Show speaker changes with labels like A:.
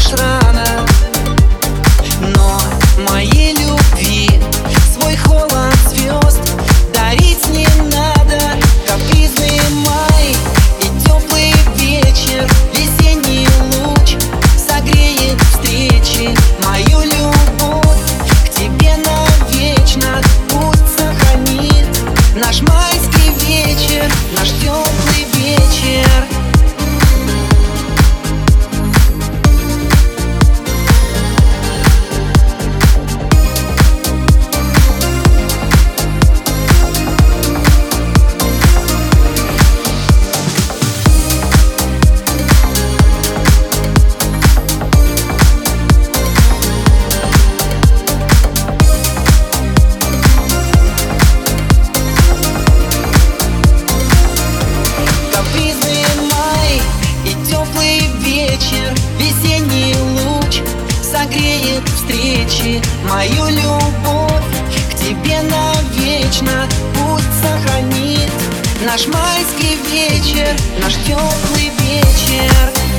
A: узнаешь рано. Но моей любви свой холод звезд дарить не надо. Капризный май и теплый вечер, весенний луч согреет встречи. Мою любовь к тебе навечно пусть сохранит наш майский вечер, наш теплый вечер. Весенний луч согреет встречи. Мою любовь к тебе навечно пусть сохранит наш майский вечер, наш теплый вечер.